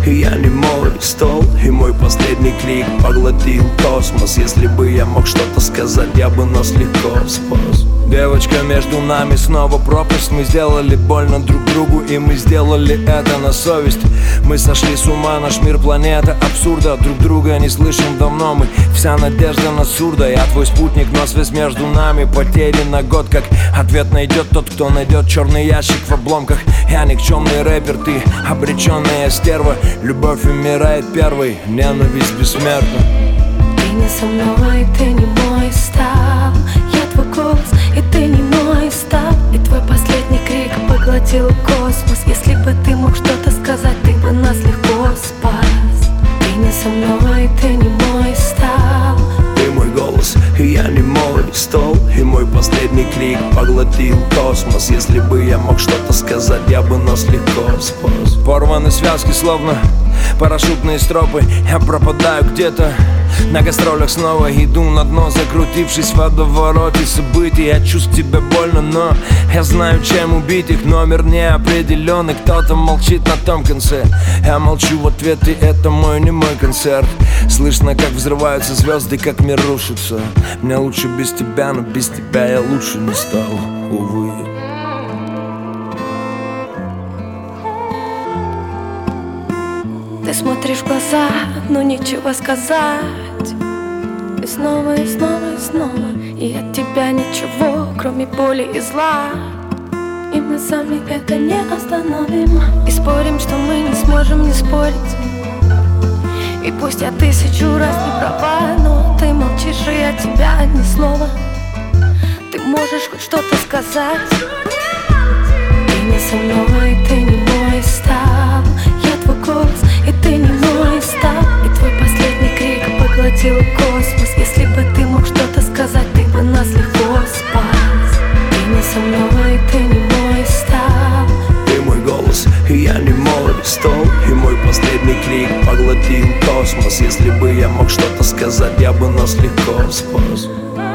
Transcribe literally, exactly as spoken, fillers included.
и я не мой стол, и мой последний крик поглотил космос. Если бы я мог что-то сказать, я бы нас легко спас. Девочка, между нами снова пропасть. Мы сделали больно друг другу, и мы сделали это на совесть. Мы сошли с ума, наш мир планета абсурда. Друг друга не слышим давно, мы вся надежда на сурда. Я твой спутник, но связь между нами потерян на год. Как ответ найдет тот, кто найдет черный ящик в обломках. Я никчемный рэпер, ты обреченная стерва. Любовь умирает первой, ненависть бессмертна. Ты не со мной, ты не мой стал. Я твой голос, и ты не мой стал. И твой последний крик поглотил космос. Если бы ты мог что-то сказать, ты бы нас легко спас. Ты не со мной, ты не мой стал. Ты мой голос, и я не мой стол, и мой последний крик поглотил космос. Если бы я мог что-то сказать, я бы нас легко спас. Порваны связки, словно парашютные стропы. Я пропадаю где-то на гастролях, снова иду на дно, закрутившись в водовороте событий. Я чувствую тебя больно, но я знаю, чем убить их. Номер неопределенный, кто-то молчит на том конце. Я молчу в ответ, и это мой не мой концерт. Слышно, как взрываются звезды, как мир рушится. Мне лучше без тебя, но без тебя я лучше не стал, увы. Ты смотришь в глаза, но нечего сказать. И снова, и снова, и снова. И от тебя ничего, кроме боли и зла. И мы сами это не остановим. И спорим, что мы не сможем не спорить. И пусть я тысячу раз не права, но ты молчишь, и от тебя ни слова. Ты можешь хоть что-то сказать. Ты не со мной, ты не мой стал. Я твой голос, и ты не мой стал. И твой последний крик поглотил космос. Если бы ты мог что-то сказать, ты бы нас легко спас. Ты не со мной, ты не мой стал. Ты мой голос, и я не мой стол, и мой последний крик поглотил космос. Если бы я мог что-то сказать, я бы нас легко спас.